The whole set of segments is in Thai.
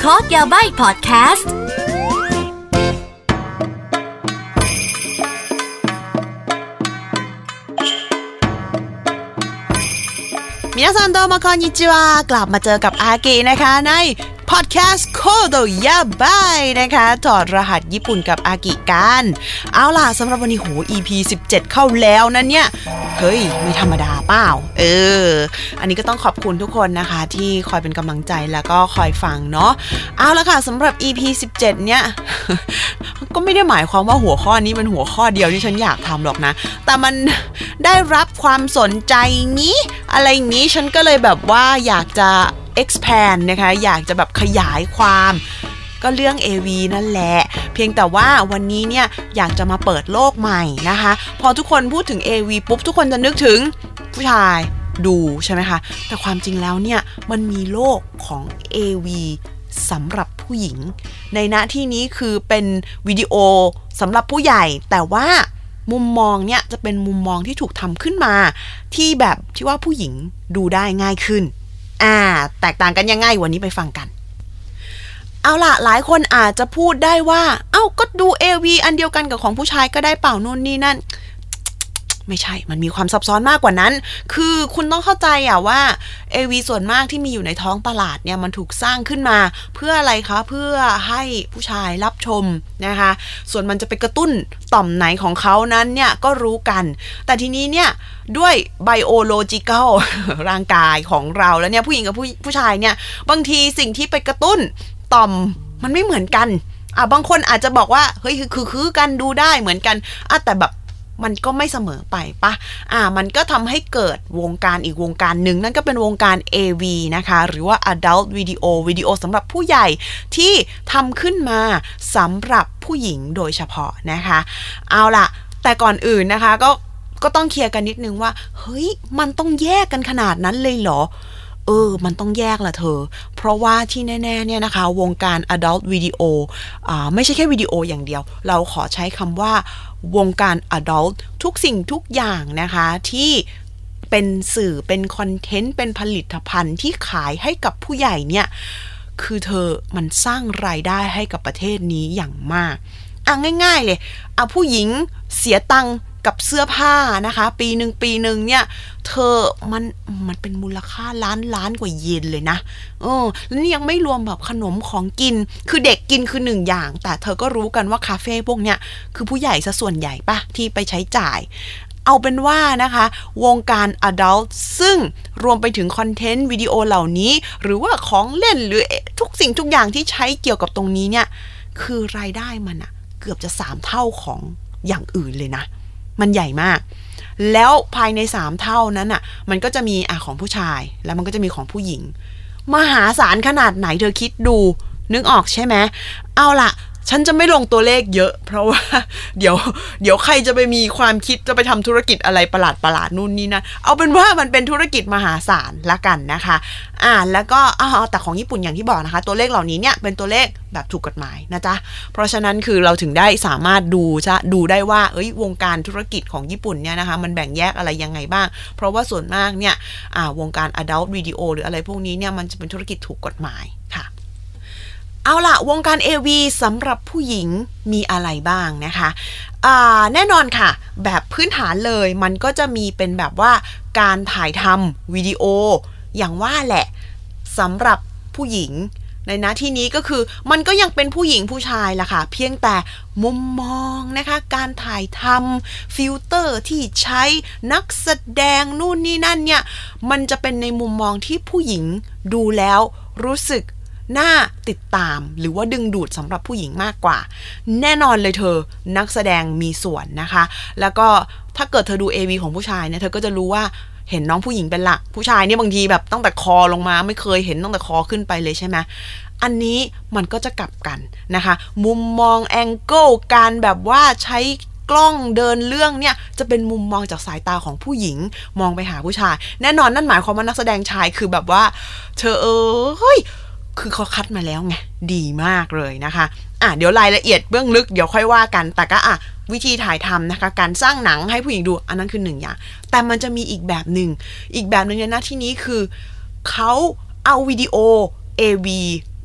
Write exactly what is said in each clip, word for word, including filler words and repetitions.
คอร์ดยาใบพอดแคสต์มินาซันโดโมคอนนิจิวากลับมาเจอกับอากินะคะในพอดแคสต์โคโดยาบายนะคะถอดรหัสญี่ปุ่นกับอากิกันเอาล่ะสำหรับวันนี้โห อี พี สิบเจ็ดเข้าแล้วนั่นเนี่ยเฮ้ยไม่ธรรมดาเปล่าเอออันนี้ก็ต้องขอบคุณทุกคนนะคะที่คอยเป็นกำลังใจแล้วก็คอยฟังเนาะเอาล่ะค่ะสำหรับ อี พี สิบเจ็ดเนี่ย ก็ไม่ได้หมายความว่าหัวข้อนี้เป็นหัวข้อเดียวที่ฉันอยากทำหรอกนะแต่มันได้รับความสนใจนี้อะไรนี้ฉันก็เลยแบบว่าอยากจะexpand นะคะอยากจะแบบขยายความก็เรื่อง เอ วี นั่นแหละเพียงแต่ว่าวันนี้เนี่ยอยากจะมาเปิดโลกใหม่นะคะพอทุกคนพูดถึง เอ วี ปุ๊บทุกคนจะนึกถึงผู้ชายดูใช่ไหมคะแต่ความจริงแล้วเนี่ยมันมีโลกของ เอ วี สำหรับผู้หญิงในณที่นี้คือเป็นวิดีโอสำหรับผู้ใหญ่แต่ว่ามุมมองเนี่ยจะเป็นมุมมองที่ถูกทำขึ้นมาที่แบบที่ว่าผู้หญิงดูได้ง่ายขึ้นอ่าแตกต่างกันยังไงวันนี้ไปฟังกันเอาล่ะหลายคนอาจจะพูดได้ว่าเอ้าก็ดู เอ วี อันเดียวกันกับของผู้ชายก็ได้เปล่านู่นนี่นั่นไม่ใช่มันมีความซับซ้อนมากกว่านั้นคือคุณต้องเข้าใจอ่ะว่า เอ วี ส่วนมากที่มีอยู่ในท้องตลาดเนี่ยมันถูกสร้างขึ้นมาเพื่ออะไรคะเพื่อให้ผู้ชายรับชมนะคะส่วนมันจะไปกระตุ้นต่อมไหนของเขานั้นเนี่ยก็รู้กันแต่ทีนี้เนี่ยด้วย biological ร่างกายของเราแล้วเนี่ยผู้หญิงกับผู้ผู้ชายเนี่ยบางทีสิ่งที่ไปกระตุ้นต่อมมันไม่เหมือนกันอ่ะบางคนอาจจะบอกว่าเฮ้ยคือคือคือกันดูได้เหมือนกันอ่ะแต่แบบมันก็ไม่เสมอไปปะอ่ามันก็ทำให้เกิดวงการอีกวงการหนึ่งนั่นก็เป็นวงการ เอ วี นะคะหรือว่า Adult Video วิดีโอสำหรับผู้ใหญ่ที่ทำขึ้นมาสำหรับผู้หญิงโดยเฉพาะนะคะเอาล่ะแต่ก่อนอื่นนะคะก็ก็ต้องเคลียร์กันนิดนึงว่าเฮ้ยมันต้องแยกกันขนาดนั้นเลยเหรอเออมันต้องแยกละเธอเพราะว่าที่แน่ๆเนี่ยนะคะวงการ Adult Video อ่าไม่ใช่แค่วิดีโออย่างเดียวเราขอใช้คำว่าวงการ Adult ทุกสิ่งทุกอย่างนะคะที่เป็นสื่อเป็นคอนเทนต์เป็นผลิตภัณฑ์ที่ขายให้กับผู้ใหญ่เนี่ยคือเธอมันสร้างรายได้ให้กับประเทศนี้อย่างมากอ่ะง่ายๆเลยอ่ะผู้หญิงเสียตังค์กับเสื้อผ้านะคะปีหนึ่งปีหนึ่งเนี่ยเธอมันมันเป็นมูลค่าล้านล้านกว่าเยนเลยนะเออแล้วนี่ยังไม่รวมแบบขนมของกินคือเด็กกินคือหนึ่งอย่างแต่เธอก็รู้กันว่าคาเฟ่พวกเนี้ยคือผู้ใหญ่ซะส่วนใหญ่ปะที่ไปใช้จ่ายเอาเป็นว่านะคะวงการ adult ซึ่งรวมไปถึงคอนเทนต์วิดีโอเหล่านี้หรือว่าของเล่นหรือทุกสิ่งทุกอย่างที่ใช้เกี่ยวกับตรงนี้เนี่ยคือรายได้มันอะเกือบจะสามเท่าของอย่างอื่นเลยนะมันใหญ่มากแล้วภายในสามเท่านั้นอ่ะมันก็จะมีอ่ะของผู้ชายแล้วมันก็จะมีของผู้หญิงมหาศาลขนาดไหนเธอคิดดูนึกออกใช่ไหมเอาล่ะฉันจะไม่ลงตัวเลขเยอะเพราะว่าเดี๋ยวเดี๋ยวใครจะไปมีความคิดจะไปทำธุรกิจอะไรประหลาดประหลาดนู่นนี่นะเอาเป็นว่ามันเป็นธุรกิจมหาศาลละกันนะคะอ่าแล้วก็อ๋อแต่ของญี่ปุ่นอย่างที่บอกนะคะตัวเลขเหล่านี้เนี่ยเป็นตัวเลขแบบถูกกฎหมายนะจ๊ะเพราะฉะนั้นคือเราถึงได้สามารถดูจะดูได้ว่าเอ้ยวงการธุรกิจของญี่ปุ่นเนี่ยนะคะมันแบ่งแยกอะไรยังไงบ้างเพราะว่าส่วนมากเนี่ยอ่าวงการ adult video หรืออะไรพวกนี้เนี่ยมันจะเป็นธุรกิจถูกกฎหมายค่ะเอาล่ะวงการ เอ วี สำหรับผู้หญิงมีอะไรบ้างนะคะอ่าแน่นอนค่ะแบบพื้นฐานเลยมันก็จะมีเป็นแบบว่าการถ่ายทำวิดีโออย่างว่าแหละสำหรับผู้หญิงในหน้าที่นี้ก็คือมันก็ยังเป็นผู้หญิงผู้ชายล่ะค่ะเพียงแต่มุมมองนะคะการถ่ายทำฟิลเตอร์ที่ใช้นักแสดงนู่นนี่นั่นเนี่ยมันจะเป็นในมุมมองที่ผู้หญิงดูแล้วรู้สึกน่าติดตามหรือว่าดึงดูดสำหรับผู้หญิงมากกว่าแน่นอนเลยเธอนักแสดงมีส่วนนะคะแล้วก็ถ้าเกิดเธอดู เอ วี ของผู้ชายเนี่ยเธอก็จะรู้ว่าเห็นน้องผู้หญิงเป็นหลักผู้ชายเนี่ยบางทีแบบตั้งแต่คอลงมาไม่เคยเห็นตั้งแต่คอขึ้นไปเลยใช่ไหมอันนี้มันก็จะกลับกันนะคะมุมมองแองเกิลการแบบว่าใช้กล้องเดินเรื่องเนี่ยจะเป็นมุมมองจากสายตาของผู้หญิงมองไปหาผู้ชายแน่นอนนั่นหมายความว่านักแสดงชายคือแบบว่าเธอเออเฮ้ยคือเขาคัดมาแล้วไงดีมากเลยนะคะอ่ะเดี๋ยวรายละเอียดเบื้องลึกเดี๋ยวค่อยว่ากันแต่ก็อ่ะวิธีถ่ายทำนะคะการสร้างหนังให้ผู้หญิงดูอันนั้นคือหนึ่งอย่างแต่มันจะมีอีกแบบหนึ่งอีกแบบนึงในหน้าที่นี้คือเขาเอาวิดีโอ เอ วี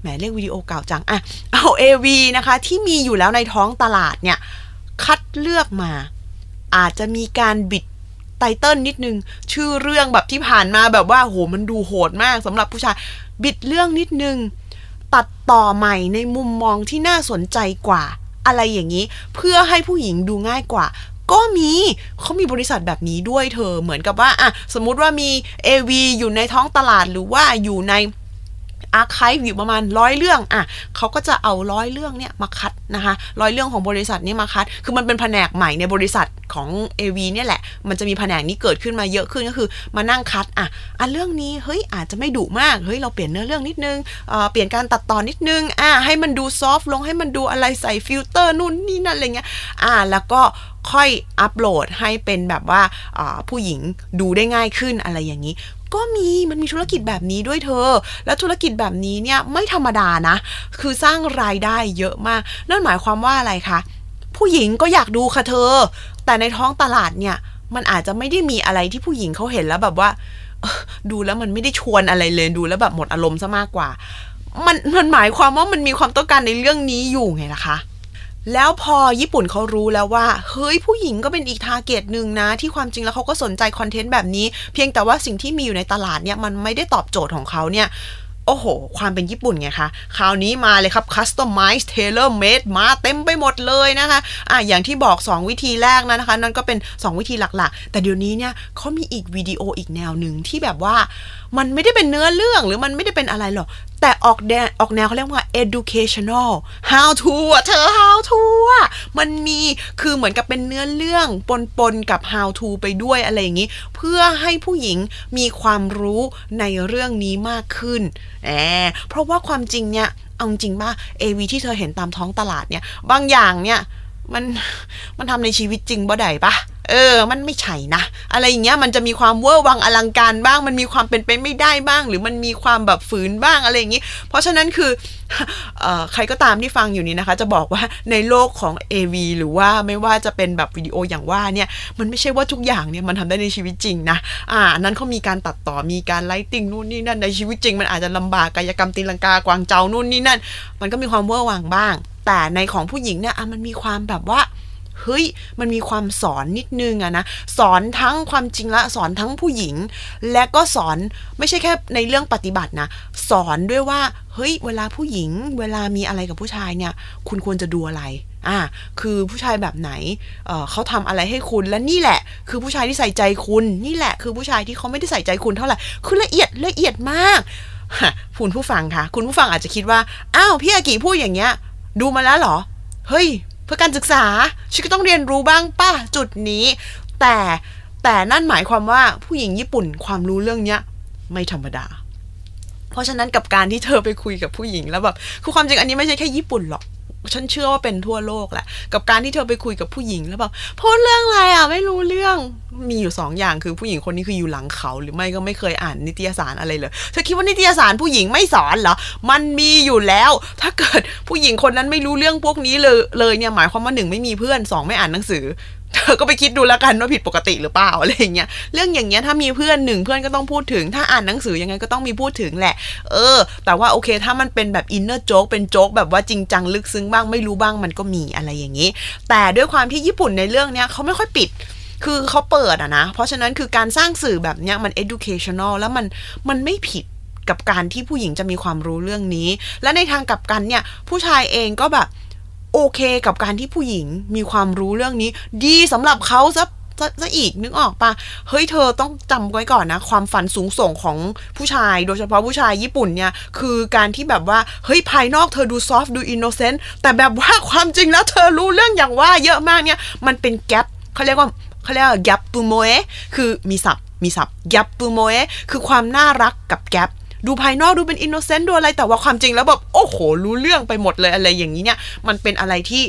แหมเรียกวิดีโอเก่าจังอ่ะเอา เอ วี นะคะที่มีอยู่แล้วในท้องตลาดเนี่ยคัดเลือกมาอาจจะมีการบิดไตเติ้ลนิดนึงชื่อเรื่องแบบที่ผ่านมาแบบว่าโหมันดูโหดมากสำหรับผู้ชายบิดเรื่องนิดนึงตัดต่อใหม่ในมุมมองที่น่าสนใจกว่าอะไรอย่างนี้เพื่อให้ผู้หญิงดูง่ายกว่าก็มีเขามีบริษัทแบบนี้ด้วยเธอเหมือนกับว่าอ่ะสมมุติว่ามี เอ วี อยู่ในท้องตลาดหรือว่าอยู่ในอาร์ไคฟ์อยู่ประมาณร้อยเรื่องอ่ะเขาก็จะเอาร้อยเรื่องเนี่ยมาคัดนะคะร้อยเรื่องของบริษัทนี้มาคัดคือมันเป็นแผนกใหม่ในบริษัทของ เอ วี เนี่ยแหละมันจะมีแผนกนี้เกิดขึ้นมาเยอะขึ้นก็คือมานั่งคัดอ่ะอ่ะเรื่องนี้เฮ้ยอาจจะไม่ดุมากเฮ้ยเราเปลี่ยนเนื้อเรื่องนิดนึงเอ่อเปลี่ยนการตัดต่อนิดนึงอ่ะให้มันดูซอฟต์ลงให้มันดูอะไรใส่ฟิลเตอร์นู่นนี่นั่นอะไรเงี้ยอ่ะแล้วก็ค่อยอัปโหลดให้เป็นแบบว่าอ่าผู้หญิงดูได้ง่ายขึ้นอะไรอย่างนี้ก็มีมันมีธุรกิจแบบนี้ด้วยเธอแล้วธุรกิจแบบนี้เนี่ยไม่ธรรมดานะคือสร้างรายได้เยอะมากนั่นหมายความว่าอะไรคะผู้หญิงก็อยากดูค่ะเธอแต่ในท้องตลาดเนี่ยมันอาจจะไม่ได้มีอะไรที่ผู้หญิงเขาเห็นแล้วแบบว่าดูแล้วมันไม่ได้ชวนอะไรเลยดูแล้วแบบหมดอารมณ์ซะมากกว่ามันมันหมายความว่ามันมีความต้องการในเรื่องนี้อยู่ไงล่ะคะแล้วพอญี่ปุ่นเขารู้แล้วว่าเฮ้ยผู้หญิงก็เป็นอีกทาร์เก็ตนึงนะที่ความจริงแล้วเขาก็สนใจคอนเทนต์แบบนี้เพียงแต่ว่าสิ่งที่มีอยู่ในตลาดเนี่ยมันไม่ได้ตอบโจทย์ของเขาเนี่ยโอ้โหความเป็นญี่ปุ่นไงคะคราวนี้มาเลยครับ customize tailor made มาเต็มไปหมดเลยนะคะอ่ะอย่างที่บอกสองวิธีแรกนะนะคะนั่นก็เป็นสองวิธีหลักๆแต่เดี๋ยวนี้เนี่ยเขามีอีกวิดีโออีกแนวนึงที่แบบว่ามันไม่ได้เป็นเนื้อเรื่องหรือมันไม่ได้เป็นอะไรหรอกแต่ออกแนวออกแนวเขาเรียกว่า educational how to อ่ะเธอ how to อ่ะมันมีคือเหมือนกับเป็นเนื้อเรื่องปนๆกับ how to ไปด้วยอะไรอย่างนี้เพื่อให้ผู้หญิงมีความรู้ในเรื่องนี้มากขึ้นแหมเพราะว่าความจริงเนี่ยเอาจริงป่ะ เอ วี ที่เธอเห็นตามท้องตลาดเนี่ยบางอย่างเนี่ยมันมันทำในชีวิตจริงบ่ได้ปะเออมันไม่ใช่นะอะไรอย่างเงี้ยมันจะมีความเวอร์วังอลังการบ้างมันมีความเป็นไปไม่ได้บ้างหรือมันมีความแบบฝืนบ้างอะไรอย่างงี้เพราะฉะนั้นคือเอ่อใครก็ตามที่ฟังอยู่นี้นะคะจะบอกว่าในโลกของ เอ วี หรือว่าไม่ว่าจะเป็นแบบวิดีโออย่างว่าเนี่ยมันไม่ใช่ว่าทุกอย่างเนี่ยมันทำได้ในชีวิตจริงนะอ่านั้นเขามีการตัดต่อมีการไลติ้งนู่นนี่นั่นในชีวิตจริงมันอาจจะลำบากกายกรรมตีลังกากวางเจ้านู่นนี่นั่นมันก็มีความเวอร์วังบ้างแต่ในของผู้หญิงเนี่ยอ่ะมันมีความแบบว่าเฮ้ยมันมีความสอนนิดนึงอะนะสอนทั้งความจริงละสอนทั้งผู้หญิงและก็สอนไม่ใช่แค่ในเรื่องปฏิบัตินะสอนด้วยว่าเฮ้ยเวลาผู้หญิงเวลามีอะไรกับผู้ชายเนี่ยคุณควรจะดูอะไรอ่าคือผู้ชายแบบไหน เอ่อ เขาทำอะไรให้คุณและนี่แหละคือผู้ชายที่ใส่ใจคุณนี่แหละคือผู้ชายที่เขาไม่ได้ใส่ใจคุณเท่าไหร่คือละเอียดละเอียดมากคุณผู้ฟังคะคุณผู้ฟังอาจจะคิดว่าอ้าวพี่อากิพูดอย่างเงี้ยดูมาแล้วเหรอเฮ้ยเพื่อการศึกษาฉันก็ต้องเรียนรู้บ้างป่ะจุดนี้แต่แต่นั่นหมายความว่าผู้หญิงญี่ปุ่นความรู้เรื่องเนี้ยไม่ธรรมดาเพราะฉะนั้นกับการที่เธอไปคุยกับผู้หญิงแล้วแบบคือความจริงอันนี้ไม่ใช่แค่ญี่ปุ่นหรอกฉันเชื่อว่าเป็นทั่วโลกแหละกับการที่เธอไปคุยกับผู้หญิงแล้วแบบพูดเรื่องอะไรอ่ะไม่รู้เรื่องมีอยู่สองอย่างคือผู้หญิงคนนี้คืออยู่หลังเขาหรือไม่ก็ไม่เคยอ่านนิตยสารอะไรเลยเธอคิดว่านิตยสารผู้หญิงไม่สอนเหรอมันมีอยู่แล้วถ้าเกิดผู้หญิงคนนั้นไม่รู้เรื่องพวกนี้เลยเลยเนี่ยหมายความว่าหนึ่งไม่มีเพื่อนสองไม่อ่านหนังสือเธอก็ไปคิดดูแล้วกันว่าผิดปกติหรือเปล่าอะไรอย่างเงี้ยเรื่องอย่างเงี้ยถ้ามีเพื่อนหนึ่งเพื่อนก็ต้องพูดถึงถ้าอ่านหนังสือยังไงก็ต้องมีพูดถึงแหละเออแต่ว่าโอเคถ้ามันเป็นแบบอินเนอร์โจ๊กเป็นโจ๊กแบบว่าจริงจังลึกซึ้งบ้างไม่รู้บ้างมันก็มีอะไรอย่างงี้แต่ด้วยความที่ญี่ปุ่นในเรื่องเนี้ยเขาไม่ค่อยปิดคือเขาเปิดอะนะเพราะฉะนั้นคือการสร้างสื่อแบบเนี้ยมัน educational แล้วมันมันไม่ผิดกับการที่ผู้หญิงจะมีความรู้เรื่องนี้และในทางกลับกันเนี่ยผู้ชายเองก็แบบโอเคกับการที่ผู้หญิงมีความรู้เรื่องนี้ดีสำหรับเขาซะซะอีกนึกออกปะเฮ้ยเธอต้องจำไว้ก่อนนะความฝันสูงส่งของผู้ชายโดยเฉพาะผู้ชายญี่ปุ่นเนี่ยคือการที่แบบว่าเฮ้ยภายนอกเธอดูซอฟต์ดูอินโนเซนต์แต่แบบว่าความจริงแล้วเธอรู้เรื่องอย่างว่าเยอะมากเนี่ยมันเป็นแกปเขาเรียกว่าเขาเรียกว่าแกปปูโมเอะคือมีศัพท์มีศัพท์แกปปูโมเอะคือความน่ารักกับแกปดูภายนอกดูเป็นอินโนเซนต์ดูอะไรแต่ว่าความจริงแล้วแบบโอ้โหรู้เรื่องไปหมดเลยอะไรอย่างนี้เนี่ยมันเป็นอะไรที่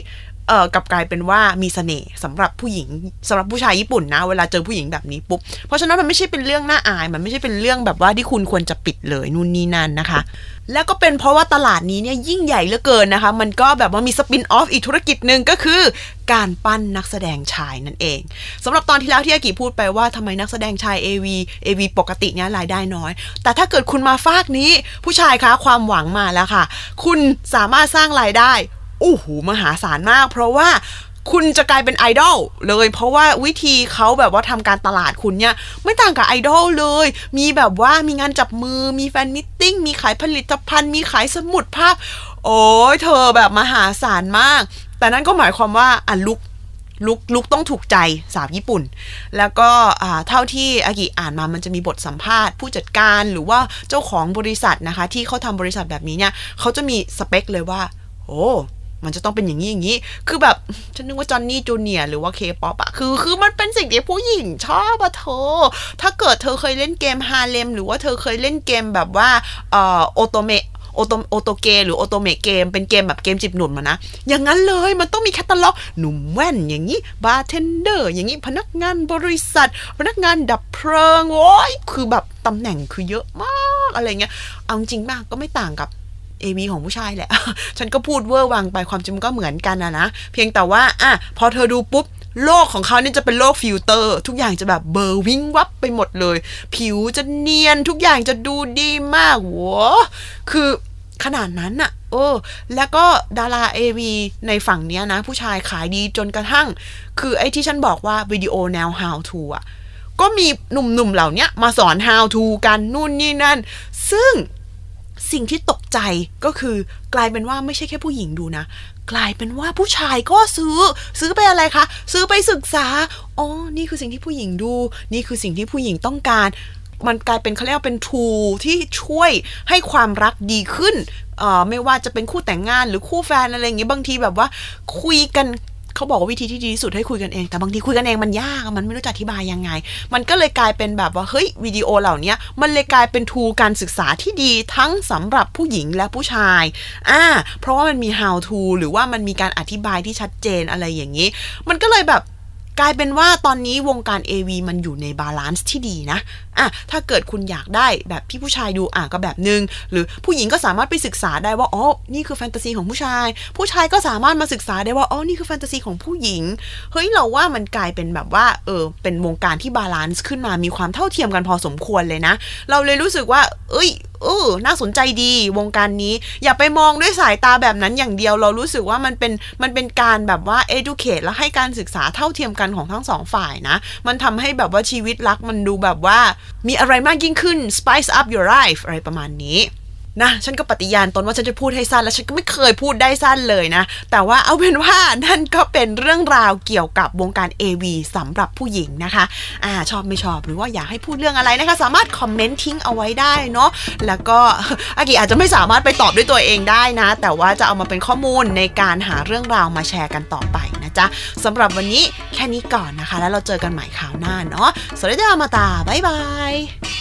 เอ่อกลับกลายเป็นว่ามีเสน่ห์สำหรับผู้หญิงสำหรับผู้ชายญี่ปุ่นนะเวลาเจอผู้หญิงแบบนี้ปุ๊บเพราะฉะนั้นมันไม่ใช่เป็นเรื่องน่าอายมันไม่ใช่เป็นเรื่องแบบว่าที่คุณควรจะปิดเลยนู่นนี่นั่นนะคะแล้วก็เป็นเพราะว่าตลาดนี้เนี่ยยิ่งใหญ่เหลือเกินนะคะมันก็แบบว่ามีสปินออฟอีกธุรกิจนึงก็คือการปั้นนักแสดงชายนั่นเองสำหรับตอนที่แล้วที่อากิพูดไปว่าทำไมนักแสดงชาย เอ วี เอ วี ปกติเนี่ยรายได้น้อยแต่ถ้าเกิดคุณมาฟากนี้ผู้ชายคะความหวังมาแล้วค่ะคุณสามารถสร้างรายได้โอ้โหมหาศาลมากเพราะว่าคุณจะกลายเป็นไอดอลเลยเพราะว่าวิธีเขาแบบว่าทำการตลาดคุณเนี่ยไม่ต่างกับไอดอลเลยมีแบบว่ามีงานจับมือมีแฟนมิทติ้งมีขายผลิตภัณฑ์มีขายสมุดภาพโอ้ยเธอแบบมหาศาลมากแต่นั่นก็หมายความว่าอ่ะลุกลุกลุกต้องถูกใจสาวญี่ปุ่นแล้วก็เท่าที่อากิอ่านมามันจะมีบทสัมภาษณ์ผู้จัดการหรือว่าเจ้าของบริษัทนะคะที่เขาทำบริษัทแบบนี้เนี่ยเขาจะมีสเปคเลยว่าโอ้มันจะต้องเป็นอย่างนี้อย่างนี้คือแบบฉันนึกว่าจอห์นนี่จูเนียร์หรือว่าเคป๊อปอะคือคือมันเป็นสิ่งที่ผู้หญิงชอบอะเธอถ้าเกิดเธอเคยเล่นเกมฮาเลมหรือว่าเธอเคยเล่นเกมแบบว่าเอ่อโอโตเมะโอโตโอโตเกหรือโอโตเมะเกมเป็นเกมแบบเกมจีบหนุ่มมานะอย่างนั้นเลยมันต้องมีแคตตาล็อกหนุ่มแว่นอย่างนี้บาร์เทนเดอร์อย่างนี้พนักงานบริษัทพนักงานดับเพลิงโอ้ยคือแบบตำแหน่งคือเยอะมากอะไรเงี้ยเอาจริงมากก็ไม่ต่างกับเอ วี ของผู้ชายแหละ ฉันก็พูดเวอร์วังไปความจริงก็เหมือนกันนะนะเพียงแต่ว่าอ่ะพอเธอดูปุ๊บโลกของเขาเนี่ยจะเป็นโลกฟิลเตอร์ทุกอย่างจะแบบเบอร์วิ่งวับไปหมดเลยผิวจะเนียนทุกอย่างจะดูดีมากโว้คือขนาดนั้นน่ะเออแล้วก็ดารา เอ วี ในฝั่งเนี้ยนะผู้ชายขายดีจนกระทั่งคือไอ้ที่ฉันบอกว่าวิดีโอแนว how to อ่ะก็มีหนุ่มๆเหล่านี้มาสอน how to กันนู่นนี่นั่นซึ่งสิ่งที่ตกใจก็คือกลายเป็นว่าไม่ใช่แค่ผู้หญิงดูนะกลายเป็นว่าผู้ชายก็ซื้อซื้อไปอะไรคะซื้อไปศึกษาอ๋อนี่คือสิ่งที่ผู้หญิงดูนี่คือสิ่งที่ผู้หญิงต้องการมันกลายเป็นเขาเรียกว่าเป็น tool ที่ช่วยให้ความรักดีขึ้นเอ่อไม่ว่าจะเป็นคู่แต่งงานหรือคู่แฟนอะไรอย่างเงี้ยบางทีแบบว่าคุยกันเขาบอกว่าวิธีที่ดีที่สุดให้คุยกันเองแต่บางทีคุยกันเองมันยากมันไม่รู้จะอธิบายยังไงมันก็เลยกลายเป็นแบบว่าเฮ้ยวิดีโอเหล่านี้มันเลยกลายเป็นทูลการศึกษาที่ดีทั้งสำหรับผู้หญิงและผู้ชายอ่าเพราะว่ามันมี how to หรือว่ามันมีการอธิบายที่ชัดเจนอะไรอย่างนี้มันก็เลยแบบกลายเป็นว่าตอนนี้วงการ เอ วี มันอยู่ในบาลานซ์ที่ดีนะอ่ะถ้าเกิดคุณอยากได้แบบที่ผู้ชายดูอ่ะก็แบบนึงหรือผู้หญิงก็สามารถไปศึกษาได้ว่าอ๋อนี่คือแฟนตาซีของผู้ชายผู้ชายก็สามารถมาศึกษาได้ว่าอ๋อนี่คือแฟนตาซีของผู้หญิงเฮ้ยเราว่ามันกลายเป็นแบบว่าเออเป็นวงการที่บาลานซ์ขึ้นมามีความเท่าเทียมกันพอสมควรเลยนะเราเลยรู้สึกว่าเอ้ยเออน่าสนใจดีวงการนี้อย่าไปมองด้วยสายตาแบบนั้นอย่างเดียวเรารู้สึกว่ามันเป็นมันเป็นการแบบว่า educate และให้การศึกษาเท่าเทียมกันของทั้งสองฝ่ายนะมันทำให้แบบว่าชีวิตรักมันดูแบบว่ามีอะไรมากยิ่งขึ้น spice up your life อะไรประมาณนี้นะฉันก็ปฏิญาณตนว่าฉันจะพูดให้สั้นและฉันก็ไม่เคยพูดได้สั้นเลยนะแต่ว่าเอาเป็นว่านั่นก็เป็นเรื่องราวเกี่ยวกับวงการ เอ วี สำหรับผู้หญิงนะคะอ่าชอบไม่ชอบหรือว่าอยากให้พูดเรื่องอะไรนะคะสามารถคอมเมนต์ทิ้งเอาไว้ได้เนาะแล้วก็อากิอาจจะไม่สามารถไปตอบด้วยตัวเองได้นะแต่ว่าจะเอามาเป็นข้อมูลในการหาเรื่องราวมาแชร์กันต่อไปนะจ๊ะสำหรับวันนี้แค่นี้ก่อนนะคะแล้วเราเจอกันใหม่คราวหน้าเนาะสวัสดีมาตาบ๊ายบาย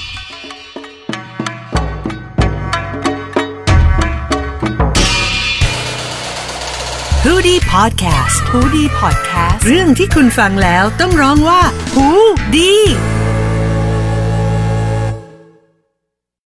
ฮูดี้พอดแคสต์ฮูดี้พอดแคสต์เรื่องที่คุณฟังแล้วต้องร้องว่าฮูดี